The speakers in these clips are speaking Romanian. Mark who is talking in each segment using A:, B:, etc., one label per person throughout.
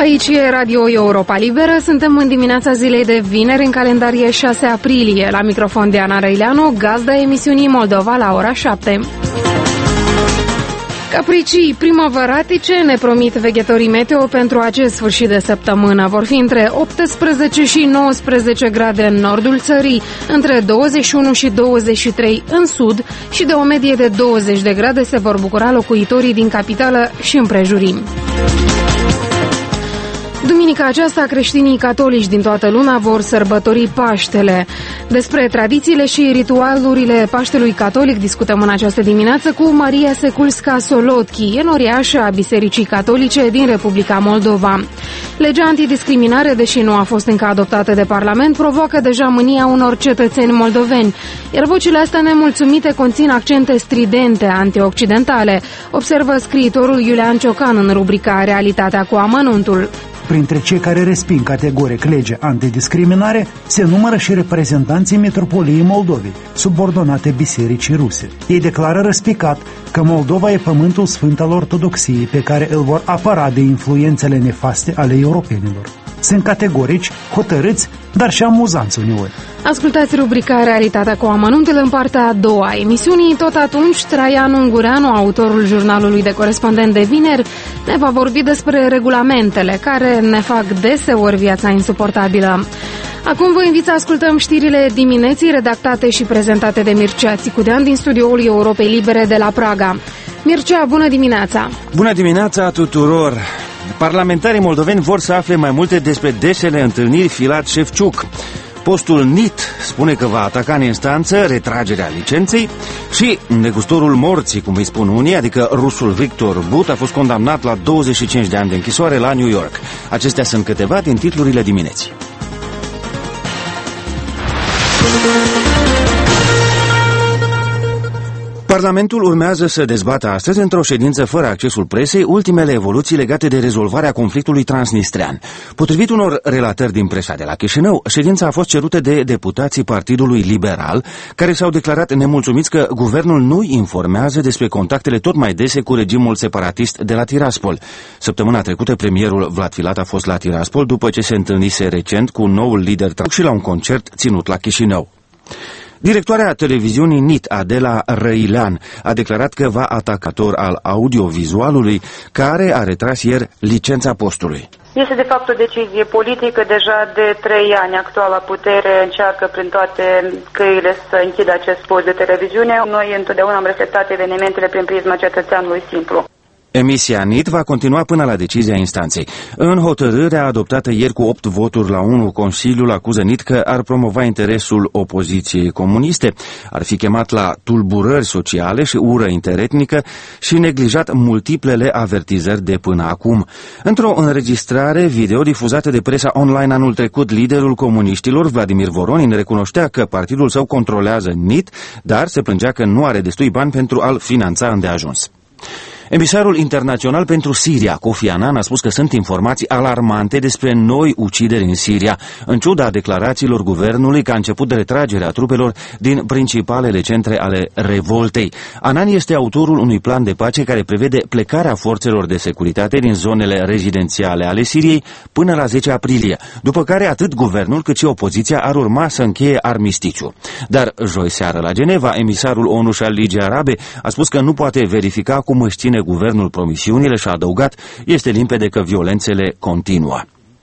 A: Aici e Radio Europa Liberă, suntem în dimineața zilei de vineri, în calendarie 6 aprilie. La microfon Diana Răileanu, gazda emisiunii Moldova la ora 7. Capricii primăvăratice ne promit veghetorii meteo pentru acest sfârșit de săptămână. Vor fi între 18 și 19 grade în nordul țării, între 21 și 23 în sud și de o medie de 20 de grade se vor bucura locuitorii din capitală și împrejurimi. Duminica aceasta, creștinii catolici din toată lumea vor sărbători Paștele. Despre tradițiile și ritualurile Paștelui catolic discutăm în această dimineață cu Maria Sekulska-Solotki, enoriașă a Bisericii Catolice din Republica Moldova. Legea antidiscriminare, deși nu a fost încă adoptată de Parlament, provoacă deja mânia unor cetățeni moldoveni, iar vocile astea nemulțumite conțin accente stridente antioccidentale, observă scriitorul Iulian Ciocan în rubrica Realitatea cu amănuntul.
B: Printre cei care resping categoric legea antidiscriminare se numără și reprezentanții Metropoliei Moldovei, subordonate Bisericii Ruse. Ei declară răspicat că Moldova e pământul sfânt al ortodoxiei pe care îl vor apăra de influențele nefaste ale europenilor. Sunt categorici, hotărâți, dar și amuzanți uneori.
A: Ascultați rubrica Realitatea cu amănuntul în partea a doua a emisiunii. Tot atunci, Traian Ungureanu, autorul jurnalului de corespondent de vineri, ne va vorbi despre regulamentele care ne fac deseori viața insuportabilă. Acum vă invit să ascultăm știrile dimineții redactate și prezentate de Mircea Țicudean din studioul Europei Libere de la Praga. Mircea, bună dimineața!
C: Bună dimineața tuturor! Parlamentarii moldoveni vor să afle mai multe despre desele întâlniri Filat-Șefciuc. Postul NIT spune că va ataca în instanță retragerea licenței și negustorul morții, cum îi spun unii, adică rusul Victor But, a fost condamnat la 25 de ani de închisoare la New York. Acestea sunt câteva din titlurile dimineții. Parlamentul urmează să dezbată astăzi, într-o ședință fără accesul presei, ultimele evoluții legate de rezolvarea conflictului transnistrean. Potrivit unor relatări din presa de la Chișinău, ședința a fost cerută de deputații Partidului Liberal, care s-au declarat nemulțumiți că guvernul nu informează despre contactele tot mai dese cu regimul separatist de la Tiraspol. Săptămâna trecută, premierul Vlad Filat a fost la Tiraspol după ce se întâlnise recent cu noul lider și la un concert ținut la Chișinău. Directoarea televiziunii NIT, Adela Răilean, a declarat că va atacator al audiovizualului, care a retras ieri licența postului.
D: Este de fapt o decizie politică. Deja de 3 ani actuala putere încearcă prin toate căile să închidă acest post de televiziune. Noi întotdeauna am reflectat evenimentele prin prisma cetățeanului simplu.
C: Emisia NIT va continua până la decizia instanței. În hotărârea adoptată ieri cu 8 voturi la 1, Consiliul acuză NIT că ar promova interesul opoziției comuniste, ar fi chemat la tulburări sociale și ură interetnică și neglijat multiplele avertizări de până acum. Într-o înregistrare video difuzată de presa online anul trecut, liderul comuniștilor, Vladimir Voronin, recunoștea că partidul său controlează NIT, dar se plângea că nu are destui bani pentru a-l finanța îndeajuns. Emisarul internațional pentru Siria, Kofi Annan, a spus că sunt informații alarmante despre noi ucideri în Siria, în ciuda declarațiilor guvernului că a început de retragerea trupelor din principalele centre ale revoltei. Annan este autorul unui plan de pace care prevede plecarea forțelor de securitate din zonele rezidențiale ale Siriei până la 10 aprilie, după care atât guvernul cât și opoziția ar urma să încheie armistițiu. Dar joi seară la Geneva, emisarul ONU și al Ligii Arabe a spus că nu poate verifica cum își ține guvernul promisiunile și a adăugat, este limpede că violențele continuă.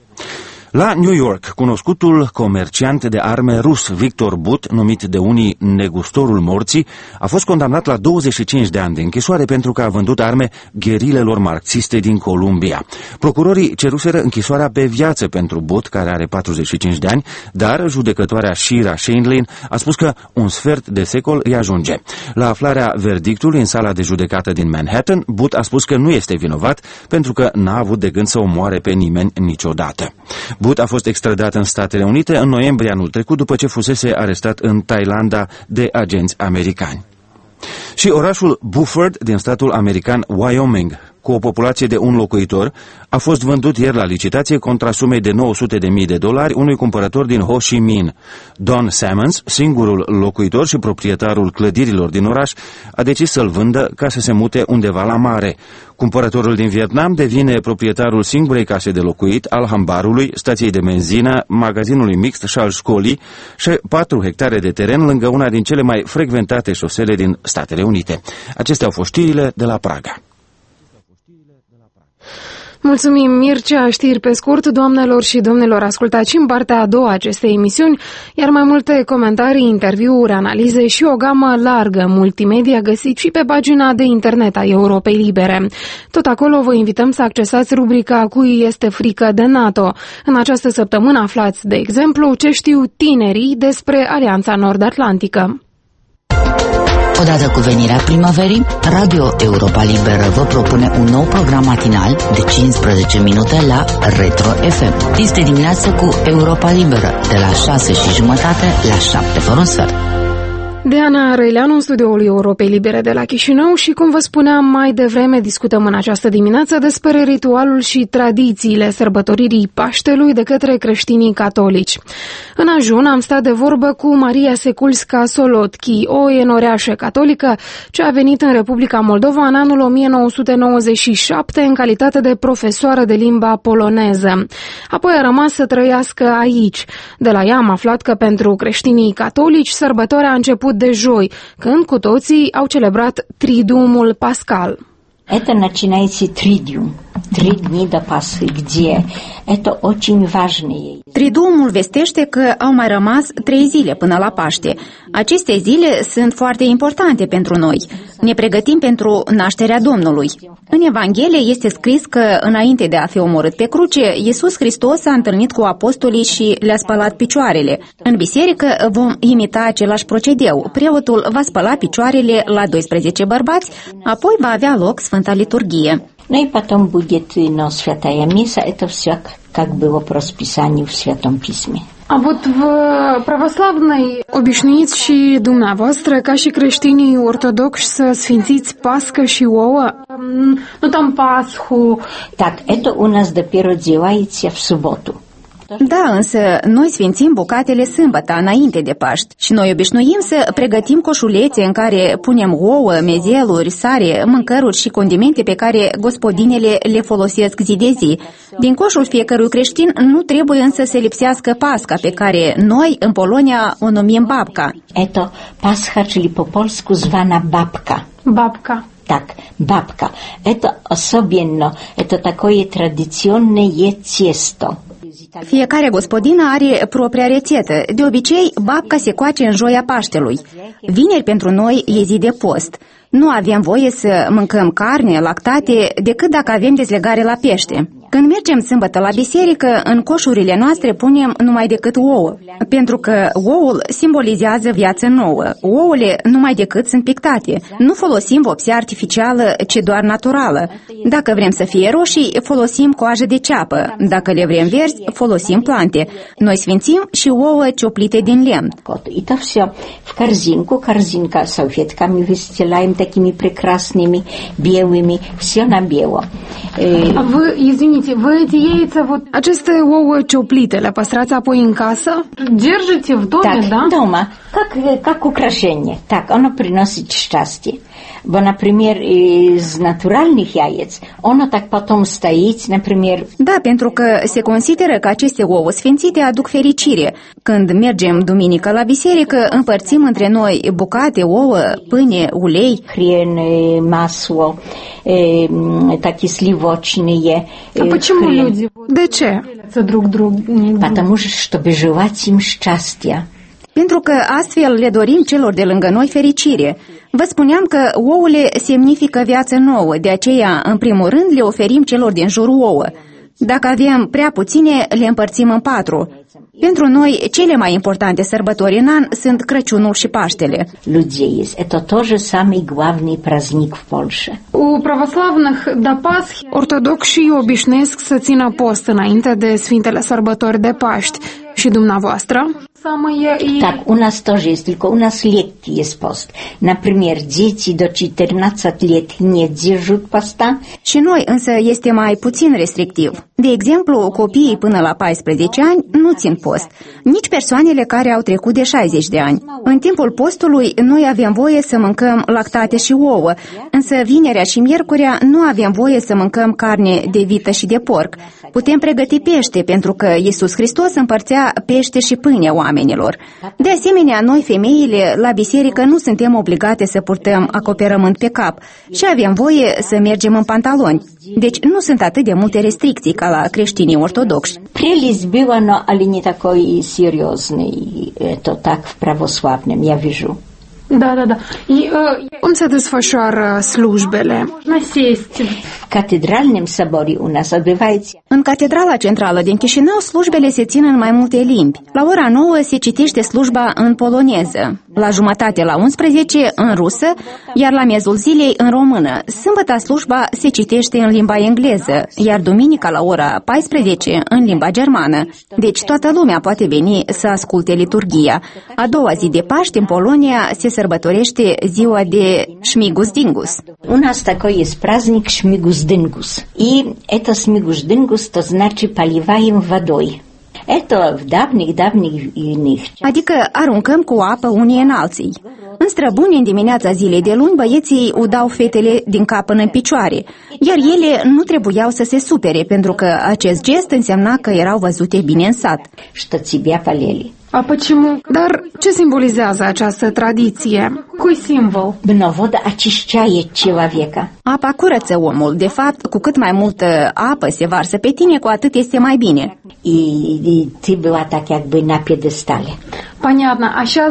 C: La New York, cunoscutul comerciant de arme rus Victor But, numit de unii negustorul morții, a fost condamnat la 25 de ani de închisoare pentru că a vândut arme gherilelor marxiste din Columbia. Procurorii ceruseră închisoarea pe viață pentru But, care are 45 de ani, dar judecătoarea Shira Scheindlin a spus că un sfert de secol îi ajunge. La aflarea verdictului în sala de judecată din Manhattan, But a spus că nu este vinovat pentru că n-a avut de gând să omoare pe nimeni niciodată. But a fost extradat în Statele Unite în noiembrie anul trecut după ce fusese arestat în Thailanda de agenți americani. Și orașul Buford din statul american Wyoming cu o populație de 1 locuitor, a fost vândut ieri la licitație contra sumei de $900.000 unui cumpărător din Ho Chi Minh. Don Sammons, singurul locuitor și proprietarul clădirilor din oraș, a decis să-l vândă ca să se mute undeva la mare. Cumpărătorul din Vietnam devine proprietarul singurei case de locuit, al hambarului, stației de benzină, magazinului mixt și al școlii și 4 hectare de teren lângă una din cele mai frecventate șosele din Statele Unite. Acestea au fost știrile de la Praga.
A: Mulțumim, Mircea. Știri pe scurt, doamnelor și domnilor, ascultați în partea a doua acestei emisiuni, iar mai multe comentarii, interviuri, analize și o gamă largă multimedia găsiți și pe pagina de internet a Europei Libere. Tot acolo vă invităm să accesați rubrica Cui este frică de NATO. În această săptămână aflați, de exemplu, ce știu tinerii despre Alianța Nord-Atlantică.
E: Odată cu venirea primăverii, Radio Europa Liberă vă propune un nou program matinal de 15 minute la Retro FM. Este dimineață cu Europa Liberă, de la 6:30 la 7 fără un sfert.
A: Diana Răileanu, în studioul Europei Libere de la Chișinău și, cum vă spuneam mai devreme, discutăm în această dimineață despre ritualul și tradițiile sărbătoririi Paștelui de către creștinii catolici. În ajun am stat de vorbă cu Maria Sekulska-Solotki, o enoreașă catolică ce a venit în Republica Moldova în anul 1997 în calitate de profesoară de limba poloneză. Apoi a rămas să trăiască aici. De la ea am aflat că pentru creștinii catolici sărbătoarea a început de joi, când cu toții au celebrat Triduumul Pascal.
F: Это начинается Тридиум, 3 дни до Пасхи, где это очень важные.
G: Triduumul vestește că au mai rămas 3 zile până la Paște. Aceste zile sunt foarte importante pentru noi. Ne pregătim pentru nașterea Domnului. În Evanghelie este scris că, înainte de a fi omorât pe cruce, Iisus Hristos s-a întâlnit cu apostolii și le-a spălat picioarele. În biserică vom imita același procedeu. Preotul va spăla picioarele la 12 bărbați, apoi va avea loc Sfânta Liturghie.
F: Ну и потом будет Святая Месса. Это все как было по расписанию в Святом Письме.
A: A вот в православной obișnuiți și dumneavoastră, ca și creștinii ortodoxi, să sfințiți Pască și ouă? Nu tam Pashu.
F: Так, это у нас доперо делается в субботу.
G: Da, însă noi sfințim bucatele sâmbătă, înainte de Paști, și noi obișnuim să pregătim coșulețe în care punem ouă, mezeluri, sare, mâncăruri și condimente pe care gospodinele le folosesc zi de zi. Din coșul fiecărui creștin nu trebuie însă să lipsească Pasca, pe care noi în Polonia o numim babka.
F: Это Пасха, czyli по польsku zwana babka.
A: Babka.
F: Так, бабка. Это особенно, это такое традиционное тесто.
G: Fiecare gospodină are propria rețetă. De obicei, babca se coace în joia Paștelui. Vineri pentru noi e zi de post. Nu avem voie să mâncăm carne, lactate, decât dacă avem dezlegare la pește. Când mergem sâmbătă la biserică, în coșurile noastre punem numai decât ouă, pentru că oul simbolizează viață nouă. Ouăle numai decât sunt pictate. Nu folosim vopsea artificială, ci doar naturală. Dacă vrem să fie roșii, folosim coajă de ceapă. Dacă le vrem verzi, folosim plante. Noi sfințim și ouă cioplite din lemn.
F: Это все в корзинку, корзинка с салфетками выстилаем такими прекрасными, белыми, все на бело.
A: А вы, извините, вы эти яйца, вот aceste ouă cioplite, le păstrați apoi în casă? Держите в доме,
F: так,
A: да?
F: дома, как украшение. Так, оно приносит счастье. Бо, например, из натуральных яиц, оно так потом стоит, например...
G: Da, pentru că se consideră că aceste ouă sfințite aduc fericire. Când mergem duminică la biserică, împărțim între noi bucate, ouă, pâine, ulei.
F: Хрен, масло, такие сливочные.
A: А почему люди? De ce?
F: Потому что, чтобы желать им счастья.
G: Pentru că astfel le dorim celor de lângă noi fericire. Vă spuneam că ouăle semnifică viață nouă, de aceea, în primul rând, le oferim celor din jur ouă. Dacă avem prea puține, le împărțim în 4. Pentru noi, cele mai importante sărbători în an sunt Crăciunul și Paștele.
A: U pravoslavnih da Pashi ortodoxii obișnuiesc să țină post înainte de Sfintele Sărbători de Paști Și dumneavoastră?
F: Так, у нас тоже есть, только у нас легкий есть пост. Например, дети до 14 лет не держат поста.
G: Și noi însă este mai puțin restrictiv. De exemplu, copiii până la 14 ani nu țin post, nici persoanele care au trecut de 60 de ani. În timpul postului, noi avem voie să mâncăm lactate și ouă, însă vinerea și miercurea nu avem voie să mâncăm carne de vită și de porc. Putem pregăti pește, pentru că Iisus Hristos împărțea pește și pâine oamenilor. De asemenea, noi, femeile, la biserică nu suntem obligate să purtăm acoperământ pe cap și avem voie să mergem în pantaloni. Deci nu sunt atât de multe restricții ca la creștinii ortodoxi.
F: Прелесть была, но ali не такой серьезный, это так в православном, я вижу.
A: Da. Cum se desfășoară slujbele?
F: В катедральном соборе у нас отбывается.
G: În Catedrala Centrală din Chișinău, slujbele se țin în mai multe limbi. La ora 9 se citește slujba în poloneză, la jumătate la 11 în rusă, iar la miezul zilei în română. Sâmbătă slujba se citește în limba engleză, iar duminica la ora 14 în limba germană. Deci toată lumea poate veni să asculte liturghia. A doua zi de Paști în Polonia se sărbătorește ziua de Śmigus Dingus.
F: У нас такой есть праздник Śmigus Dingus. И это Śmigus Dingus, то значит поливаем водой. Это в давних
G: Adică aruncăm cu apă unii în alții. În străbuni, în dimineața zilei de luni, băieții udau fetele din cap până în picioare, iar ele nu trebuiau să se supere, pentru că acest gest însemna că erau văzute bine în sat.
F: Что тебя полили.
A: Dar ce simbolizează această tradiție? Cui simbol?
F: Но вода очищает человека.
G: Apa curăță omul. De fapt, cu cât mai multă apă se varsă pe tine, cu atât este mai bine.
F: И ты была так как бы на пьедестале.
A: Понятно.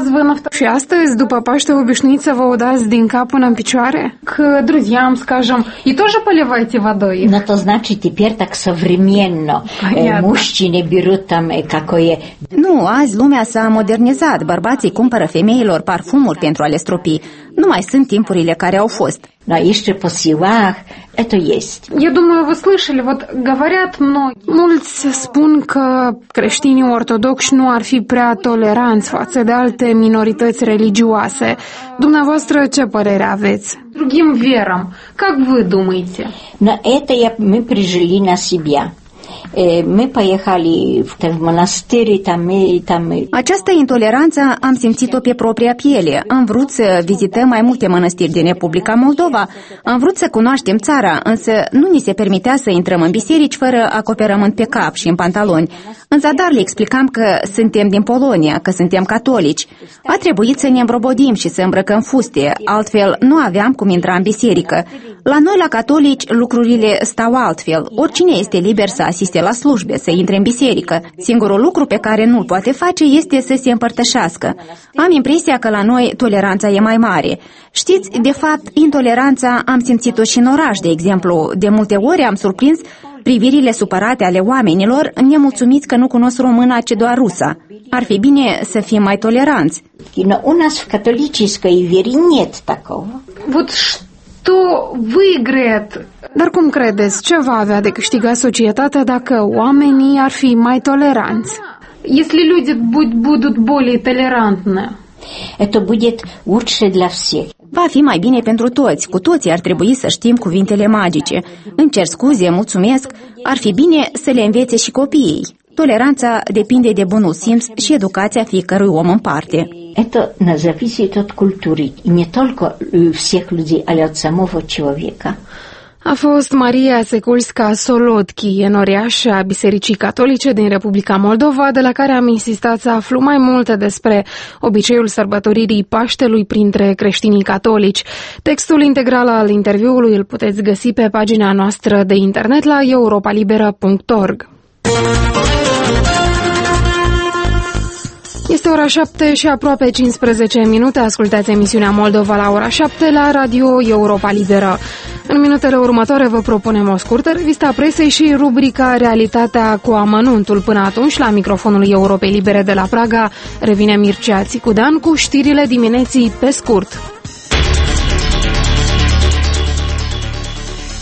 A: Și astăzi, дупă Paște, obișnuiți să vă udați din cap până în picioare? К друзьям, скажем, и тоже поливаете водой?
F: Но то значит теперь так современно. Мужчины берут там какое...
G: Nu, azi lumea s-a modernizat. Bărbații cumpără femeilor parfumuri pentru a le stropi. Nu mai sunt timpurile care au fost.
F: Но еще по силах это есть.
A: Я думаю, вы слышали, вот говорят многие. Mulți spun că creștinii ortodoxi nu ar fi prea toleranți față de alte minorități religioase. Dumneavoastră, ce părere aveți? Другим верам. Как вы думаете?
F: Но это мы прижили на себя. Мы поехали в монастырь, там...
G: Această intoleranță am simțit-o pe propria piele. Am vrut să vizităm mai multe mănăstiri din Republica Moldova, am vrut să cunoaștem țara, însă nu ni se permitea să intrăm în biserici fără acoperământ pe cap și în pantaloni. În zadar le explicam că suntem din Polonia, că suntem catolici. A trebuit să ne îmbrobodim și să îmbrăcăm fuste, altfel nu aveam cum intra în biserică. La noi, la catolici, lucrurile stau altfel. Oricine este liber să asiste la slujbe, să intre în biserică. Singurul lucru pe care nu-l poate face este să se împărtășească. Am impresia că la noi toleranța e mai mare. Știți, de fapt, intoleranța am simțit-o și în oraș, de exemplu. De multe ori am surprins privirile supărate ale oamenilor, nemulțumiți că nu cunosc româna, ci doar rusa. Ar fi bine să fim mai toleranți.
F: Но у нас в католической вере нет такого.
A: Вот что выиграет? Dar cum credeți, ce va avea de câștigat societatea dacă oamenii ar fi mai toleranți? Если люди будут более толерантны.
F: Это будет лучше для всех.
G: Va fi mai bine pentru toți. Cu toții ar trebui să știm cuvintele magice. Îmi cer scuze, mulțumesc. Ar fi bine să le învețe și copiii. Toleranța depinde de bunul simț și educația fiecărui om în parte.
F: Это зависит от культуры, и не только всех людей, а от самого человека.
A: A fost Maria Sekulska-Solodki, enoriașă a Bisericii Catolice din Republica Moldova, de la care am insistat să aflu mai multe despre obiceiul sărbătoririi Paștelui printre creștinii catolici. Textul integral al interviului îl puteți găsi pe pagina noastră de internet la europalibera.org. Este ora 7 și aproape 15 minute. Ascultați emisiunea Moldova la ora 7 la Radio Europa Liberă. În minutele următoare vă propunem o scurtă revistă a presei și rubrica Realitatea cu amănuntul. Până atunci, la microfonul Europei Libere de la Praga, revine Mircea Țicudean cu știrile dimineții pe scurt.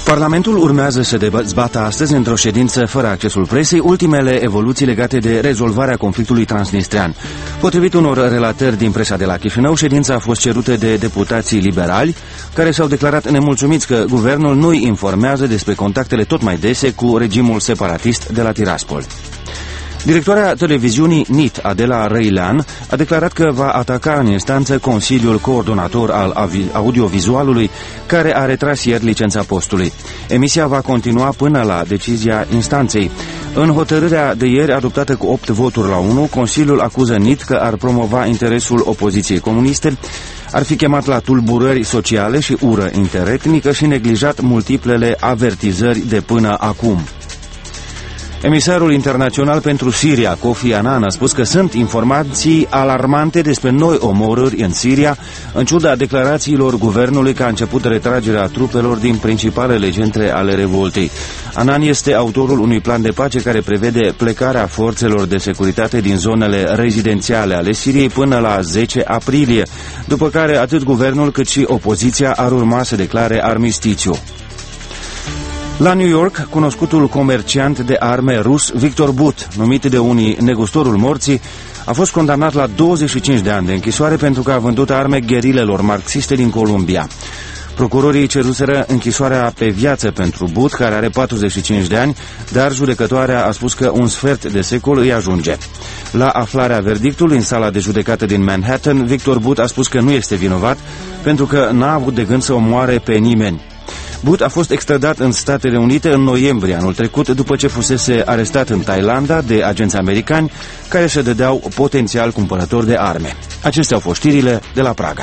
C: Parlamentul urmează să dezbată astăzi într-o ședință fără accesul presei ultimele evoluții legate de rezolvarea conflictului transnistrean. Potrivit unor relatări din presa de la Chișinău, ședința a fost cerută de deputații liberali, care s-au declarat nemulțumiți că guvernul nu îi informează despre contactele tot mai dese cu regimul separatist de la Tiraspol. Directoarea televiziunii NIT, Adela Răilean, a declarat că va ataca în instanță Consiliul Coordonator al Audiovizualului, care a retras ieri licența postului. Emisia va continua până la decizia instanței. În hotărârea de ieri, adoptată cu 8 voturi la 1, Consiliul acuză NIT că ar promova interesul opoziției comuniste, ar fi chemat la tulburări sociale și ură interetnică și neglijat multiplele avertizări de până acum. Emisarul internațional pentru Siria, Kofi Annan, a spus că sunt informații alarmante despre noi omorâri în Siria, în ciuda declarațiilor guvernului că a început retragerea trupelor din principalele centre ale revoltei. Annan este autorul unui plan de pace care prevede plecarea forțelor de securitate din zonele rezidențiale ale Siriei până la 10 aprilie, după care atât guvernul cât și opoziția ar urma să declare armistițiu. La New York, cunoscutul comerciant de arme rus Victor Bout, numit de unii negustorul morții, a fost condamnat la 25 de ani de închisoare pentru că a vândut arme gherilelor marxiste din Columbia. Procurorii ceruseră închisoarea pe viață pentru Bout, care are 45 de ani, dar judecătoarea a spus că un sfert de secol îi ajunge. La aflarea verdictului în sala de judecată din Manhattan, Victor Bout a spus că nu este vinovat pentru că n-a avut de gând să omoare pe nimeni. Bout a fost extradat în Statele Unite în noiembrie anul trecut, după ce fusese arestat în Thailanda de agenți americani care se dădeau potențial cumpărători de arme. Acestea au fost știrile de la Praga.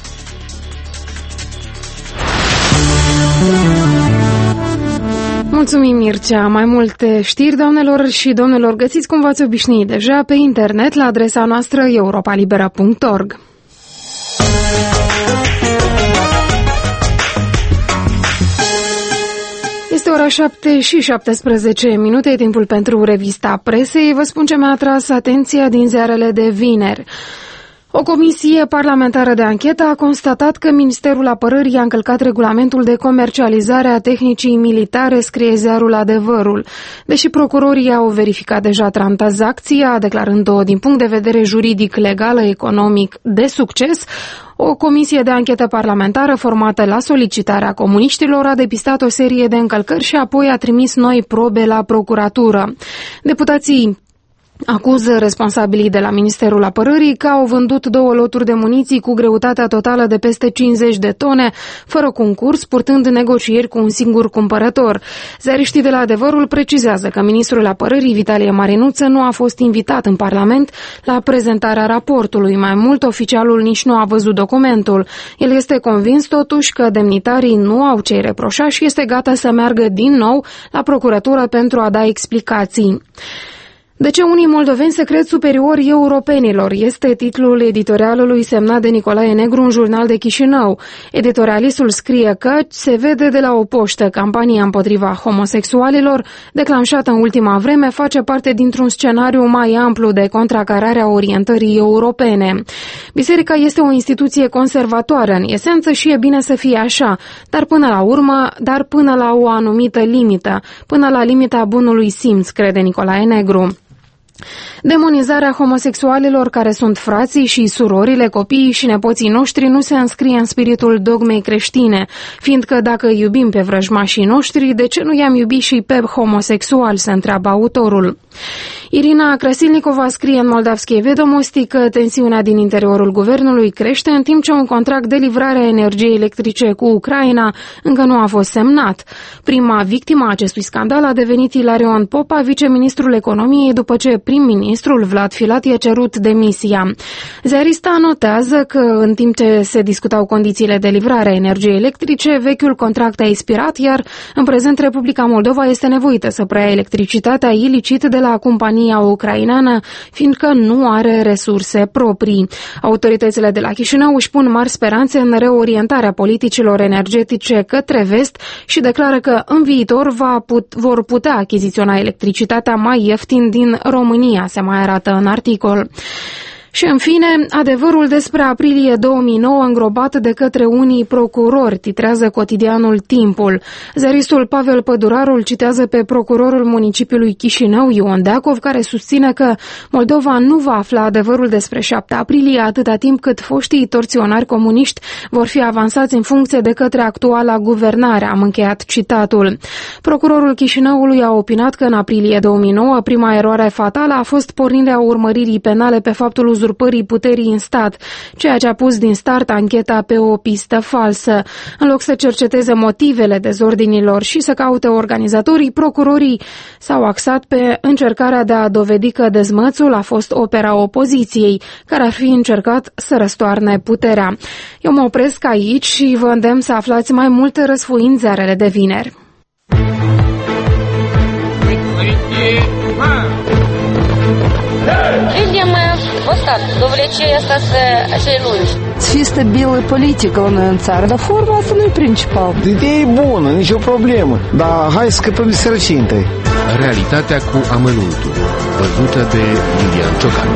A: Mulțumim, Mircea. Mai multe știri, doamnelor și domnilor, găsiți cum v-ați obișnuit deja pe internet la adresa noastră europalibera.org. Este ora 7 și 17 minute, timpul pentru revista presei. Vă spun ce mi-a atras atenția din ziarele de vineri. O comisie parlamentară de anchetă a constatat că Ministerul Apărării a încălcat regulamentul de comercializare a tehnicii militare, scrie ziarul Adevărul. Deși procurorii au verificat deja tranzacția, declarând-o din punct de vedere juridic, legal, economic de succes, o comisie de anchetă parlamentară formată la solicitarea comuniștilor a depistat o serie de încălcări și apoi a trimis noi probe la procuratură. Deputații acuză responsabilii de la Ministerul Apărării că au vândut 2 loturi de muniții cu greutatea totală de peste 50 de tone, fără concurs, purtând negocieri cu un singur cumpărător. Ziariștii de la Adevărul precizează că Ministrul Apărării, Vitalie Marinuță, nu a fost invitat în Parlament la prezentarea raportului. Mai mult, oficialul nici nu a văzut documentul. El este convins totuși că demnitarii nu au ce-i reproșa și este gata să meargă din nou la procuratură pentru a da explicații. De ce unii moldoveni se cred superiori europenilor? Este titlul editorialului semnat de Nicolae Negru în Jurnal de Chișinău. Editorialistul scrie că se vede de la o poștă campania împotriva homosexualilor, declanșată în ultima vreme, face parte dintr-un scenariu mai amplu de contracarare a orientării europene. Biserica este o instituție conservatoare în esență și e bine să fie așa, dar până la o anumită limită, până la limita bunului simț, crede Nicolae Negru. Demonizarea homosexualilor care sunt frații și surorile, copiii și nepoții noștri nu se înscrie în spiritul dogmei creștine, fiindcă dacă iubim pe vrăjmașii noștri, de ce nu i-am iubit și pe homosexuali, se întreabă autorul. Irina Krasilnikova scrie în Moldavskие Vedomosti că tensiunea din interiorul guvernului crește în timp ce un contract de livrare a energiei electrice cu Ucraina încă nu a fost semnat. Prima victimă a acestui scandal a devenit Ilarion Popa, viceministrul economiei, după ce prim-ministrul Vlad Filat i-a cerut demisia. Ziarista notează că în timp ce se discutau condițiile de livrare a energiei electrice, vechiul contract a expirat, iar în prezent Republica Moldova este nevoită să preia electricitatea ilicit de la compania ucraineană, fiindcă nu are resurse proprii. Autoritățile de la Chișinău își pun mari speranțe în reorientarea politicilor energetice către vest și declară că în viitor vor putea achiziționa electricitatea mai ieftin din România, se mai arată în articol. Și în fine, adevărul despre aprilie 2009 îngropat de către unii procurori, titrează cotidianul Timpul. Ziaristul Pavel Pădurarul citează pe procurorul municipiului Chișinău, Ion Deacov, care susține că Moldova nu va afla adevărul despre 7 aprilie atâta timp cât foștii torționari comuniști vor fi avansați în funcție de către actuala guvernare, am încheiat citatul. Procurorul Chișinăului a opinat că în aprilie 2009 prima eroare fatală a fost pornirea urmăririi penale pe faptul uzurpării puterii în stat, ceea ce a pus din start ancheta pe o pistă falsă. În loc să cerceteze motivele dezordinilor și să caute organizatorii, procurorii s-au axat pe încercarea de a dovedi că dezmățul a fost opera opoziției, care ar fi încercat să răstoarne puterea. Eu mă opresc aici și vă îndemn să aflați mai multe răsfoind ziarele de vineri.
H: Видимо, вот так, до влечения остаться очередной.
I: Чисто белая политика у нас царь. Да форма asta nu-i principal.
J: Ideea e bună, nicio problemă, dar hai să scăpăm de sărăcie întâi.
K: Realitatea cu amănuntul, văzută de Lilian Ciocan.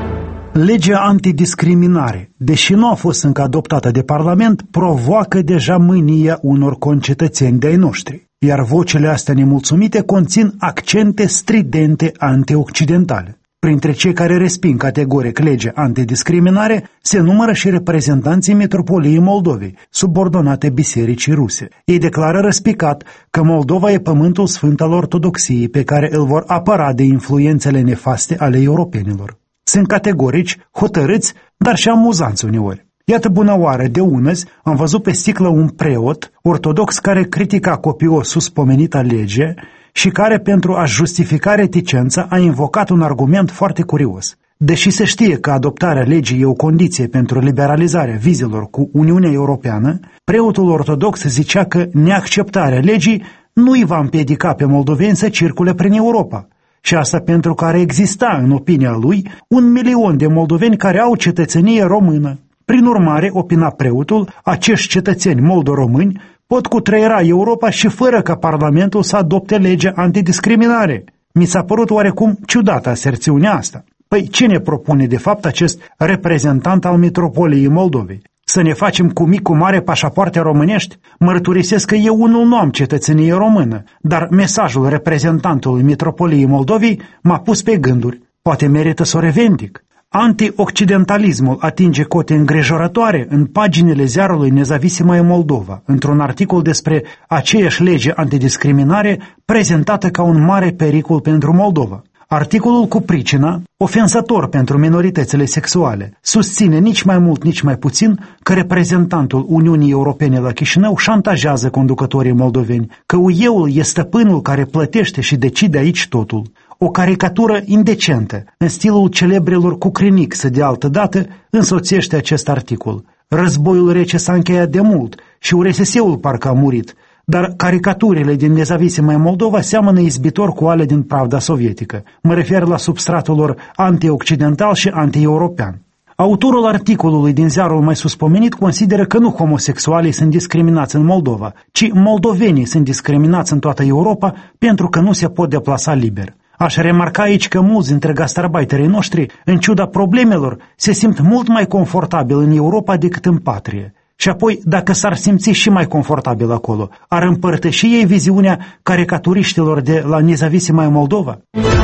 B: Legea antidiscriminare, deși nu a fost încă adoptată de Parlament, provoacă deja mânia unor concetățeni de-ai noștri, iar vocile astea nemulțumite conțin accente stridente antioccidentale. Printre cei care resping categoric legea antidiscriminare se numără și reprezentanții Metropoliei Moldovei, subordonate Bisericii Ruse. Ei declară răspicat că Moldova e pământul sfânt al ortodoxiei pe care îl vor apăra de influențele nefaste ale europenilor. Sunt categorici, hotărâți, dar și amuzanți uneori. Iată bună oară, de unăzi am văzut pe sticlă un preot ortodox care critica copios suspomenita lege și care, pentru a justifica reticența, a invocat un argument foarte curios. Deși se știe că adoptarea legii e o condiție pentru liberalizarea vizelor cu Uniunea Europeană, preotul ortodox zicea că neacceptarea legii nu îi va împiedica pe moldoveni să circule prin Europa. Și asta pentru că ar exista, în opinia lui, 1 milion de moldoveni care au cetățenie română. Prin urmare, opina preotul, acești cetățeni moldo-români pot cutreiera Europa și fără ca Parlamentul să adopte legea antidiscriminare. Mi s-a părut oarecum ciudată aserțiunea asta. Păi cine propune de fapt acest reprezentant al Metropoliei Moldovei? Să ne facem cu mic cu mare pașapoarte românești? Mărturisesc că eu unul nu am cetățenie română, dar mesajul reprezentantului Metropoliei Moldovei m-a pus pe gânduri. Poate merită să o revendic. Antioccidentalismul atinge cote îngrijorătoare în paginile ziarului Nezavisima Moldova, într-un articol despre aceeași lege antidiscriminare prezentată ca un mare pericol pentru Moldova. Articolul cu pricina, ofensător pentru minoritățile sexuale, susține nici mai mult, nici mai puțin că reprezentantul Uniunii Europene la Chișinău șantajează conducătorii moldoveni, că UE-ul e stăpânul care plătește și decide aici totul. O caricatură indecentă, în stilul celebrilor Cucrinic, de altă dată, însoțește acest articol. Războiul rece s-a încheiat de mult și URSS-ul parcă a murit, dar caricaturile din Nezavisima Moldova seamănă izbitor cu ale din Pravda sovietică. Mă refer la substratul lor anti-occidental și anti-european. Autorul articolului din ziarul mai suspomenit consideră că nu homosexualii sunt discriminați în Moldova, ci moldovenii sunt discriminați în toată Europa pentru că nu se pot deplasa liber. Aș remarca aici că mulți dintre gastarbeiterii noștri, în ciuda problemelor, se simt mult mai confortabil în Europa decât în patrie. Și apoi, dacă s-ar simți și mai confortabil acolo, ar împărtăși ei viziunea caricaturiștilor de la Nezavisima Moldova?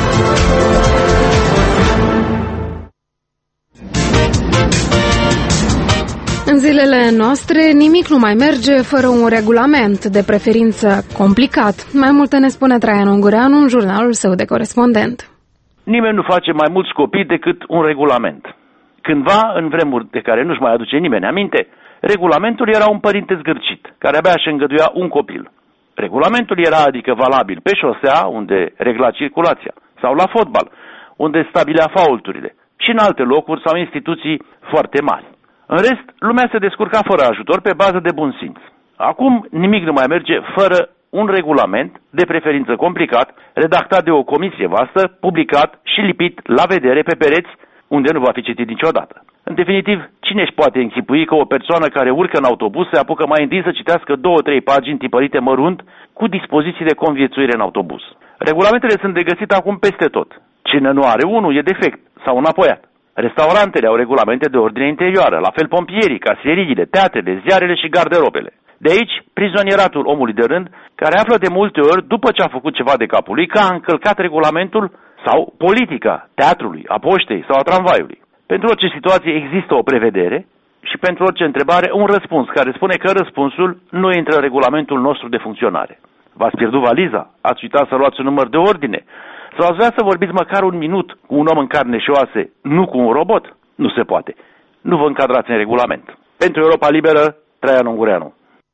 A: În zilele noastre, nimic nu mai merge fără un regulament, de preferință complicat. Mai multe ne spune Traian Ungureanu în jurnalul său de corespondent.
L: Nimeni nu face mai mulți copii decât un regulament. Cândva, în vremuri de care nu-și mai aduce nimeni aminte, regulamentul era un părinte zgârcit, care abia își îngăduia un copil. Regulamentul era adică valabil pe șosea, unde regla circulația, sau la fotbal, unde stabilea faulturile, și în alte locuri sau instituții foarte mari. În rest, lumea se descurca fără ajutor pe bază de bun simț. Acum nimic nu mai merge fără un regulament, de preferință complicat, redactat de o comisie vastă, publicat și lipit la vedere pe pereți, unde nu va fi citit niciodată. În definitiv, cine își poate închipui că o persoană care urcă în autobuz se apucă mai întâi să citească 2-3 pagini tipărite mărunt cu dispoziții de conviețuire în autobuz? Regulamentele sunt de găsit acum peste tot. Cine nu are unul e defect sau înapoiat. Restaurantele au regulamente de ordine interioară, la fel pompierii, caseriile, teatrele, ziarele și garderobele. De aici, prizonieratul omului de rând, care află de multe ori, după ce a făcut ceva de capul lui, că a încălcat regulamentul sau politica teatrului, a poștei sau a tramvaiului. Pentru orice situație există o prevedere și pentru orice întrebare un răspuns care spune că răspunsul nu intră în regulamentul nostru de funcționare. V-ați pierdut valiza? Ați uitat să luați un număr de ordine? Sau ați vrea să vorbiți măcar un minut cu un om în carne și oase, nu cu un robot? Nu se poate. Nu vă încadrați în regulament. Pentru Europa Liberă, Traian Ungureanu.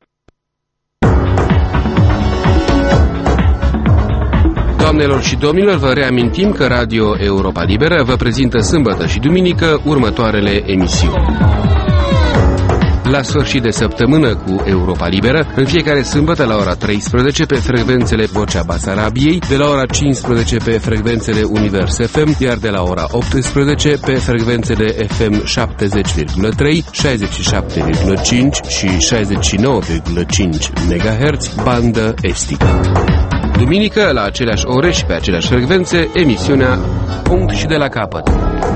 K: Doamnelor și domnilor, vă reamintim că Radio Europa Liberă vă prezintă sâmbătă și duminică următoarele emisiuni. La sfârșit de săptămână cu Europa Liberă, în fiecare sâmbătă la ora 13 pe frecvențele Vocea Basarabiei, de la ora 15 pe frecvențele Univers FM, iar de la ora 18 pe frecvențele FM 70,3, 67,5 și 69,5 MHz, bandă estică. Duminică, la aceleași ore și pe aceleași frecvențe, emisiunea Punct și de la capăt.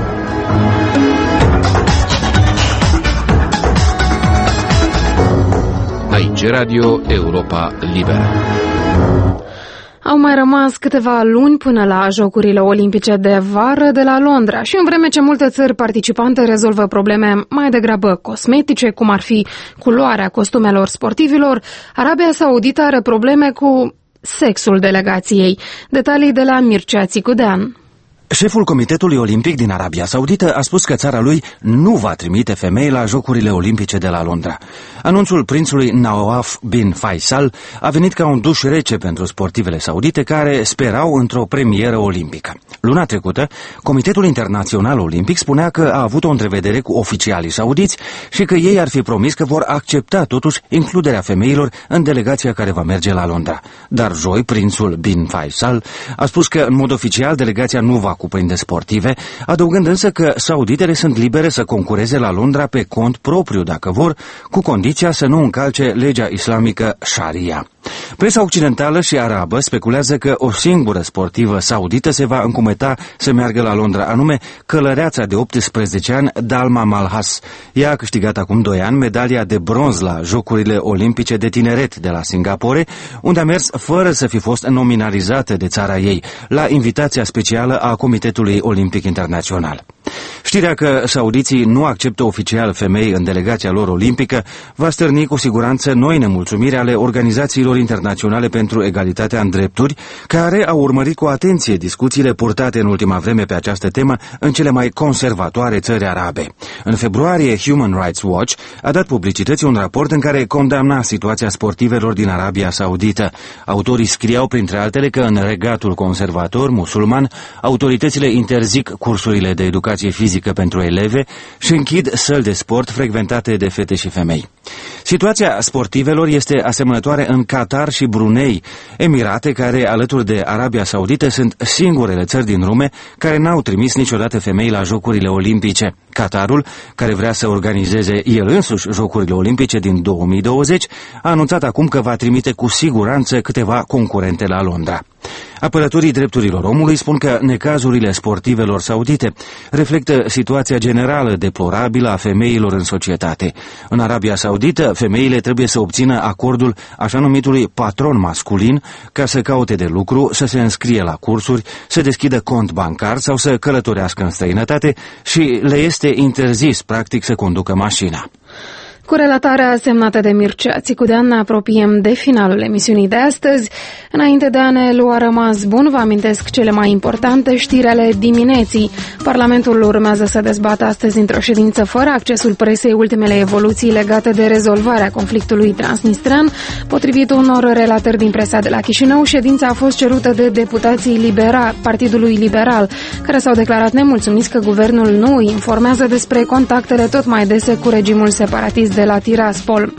K: Aici Radio Europa Liberă.
A: Au mai rămas câteva luni până la Jocurile Olimpice de vară de la Londra și în vreme ce multe țări participante rezolvă probleme mai degrabă cosmetice, cum ar fi culoarea costumelor sportivilor, Arabia Saudită are probleme cu sexul delegației. Detalii de la Mircea Țicudean.
C: Șeful Comitetului Olimpic din Arabia Saudită a spus că țara lui nu va trimite femei la Jocurile Olimpice de la Londra. Anunțul prințului Nawaf bin Faisal a venit ca un duș rece pentru sportivele saudite care sperau într-o premieră olimpică. Luna trecută, Comitetul Internațional Olimpic spunea că a avut o întrevedere cu oficialii saudiți și că ei ar fi promis că vor accepta totuși includerea femeilor în delegația care va merge la Londra. Dar joi, prințul bin Faisal a spus că în mod oficial delegația nu va cuprinde sportive, adăugând însă că sauditele sunt libere să concureze la Londra pe cont propriu dacă vor, cu condiția să nu încalce legea islamică Sharia. Presa occidentală și arabă speculează că o singură sportivă saudită se va încumeta să meargă la Londra, anume călăreața de 18 ani Dalma Malhas. Ea a câștigat acum 2 ani medalia de bronz la Jocurile Olimpice de Tineret de la Singapore, unde a mers fără să fi fost nominalizată de țara ei, la invitația specială a Comitetului Olimpic Internațional. Știrea că saudiții nu acceptă oficial femei în delegația lor olimpică va stârni cu siguranță noi nemulțumiri ale organizațiilor internaționale pentru egalitatea în drepturi, care au urmărit cu atenție discuțiile purtate în ultima vreme pe această temă în cele mai conservatoare țări arabe. În februarie, Human Rights Watch a dat publicității un raport în care condamna situația sportivelor din Arabia Saudită. Autorii scriau, printre altele, că în regatul conservator musulman, autoritățile interzic cursurile de educație fizică pentru eleve și închid săli de sport frecventate de fete și femei. Situația sportivelor este asemănătoare în Qatar și Brunei, emirate care, alături de Arabia Saudită, sunt singurele țări din lume care n-au trimis niciodată femei la Jocurile Olimpice. Qatarul, care vrea să organizeze el însuși Jocurile Olimpice din 2020, a anunțat acum că va trimite cu siguranță câteva concurente la Londra. Apărătorii drepturilor omului spun că necazurile sportivelor saudite reflectă situația generală deplorabilă a femeilor în societate. În Arabia Saudită, femeile trebuie să obțină acordul așa numitului patron masculin ca să caute de lucru, să se înscrie la cursuri, să deschidă cont bancar sau să călătorească în străinătate și le este interzis, practic, să conducă mașina.
A: Cu relatarea semnată de Mircea Țicudean ne apropiem de finalul emisiunii de astăzi. Înainte de a ne lua rămas bun, vă amintesc cele mai importante știri ale dimineții. Parlamentul urmează să dezbată astăzi într-o ședință fără accesul presei ultimele evoluții legate de rezolvarea conflictului transnistrean. Potrivit unor relatări din presa de la Chișinău, ședința a fost cerută de deputații Partidului Liberal, care s-au declarat nemulțumiți că guvernul nu informează despre contactele tot mai dese cu regimul separatist de la Tiraspol.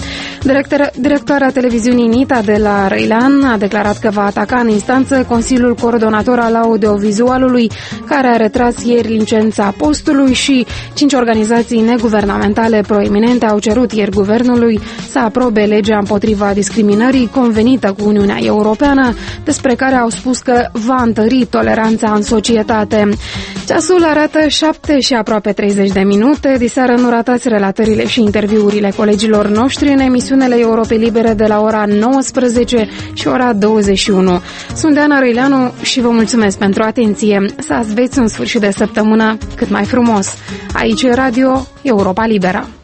A: Directoarea televiziunii NITA de la Răilean a declarat că va ataca în instanță Consiliul Coordonator al Audiovizualului, care a retras ieri licența postului, și 5 organizații neguvernamentale proeminente au cerut ieri guvernului să aprobe legea împotriva discriminării convenită cu Uniunea Europeană, despre care au spus că va întări toleranța în societate. Ceasul arată 7 și aproape 30 de minute. Diseară nu ratați relatările și interviurile colegilor noștri în emisiunile Europei Libere de la ora 19 și ora 21. Sunt Diana Răileanu și vă mulțumesc pentru atenție. Să aveți un sfârșit de săptămână cât mai frumos. Aici e Radio Europa Liberă.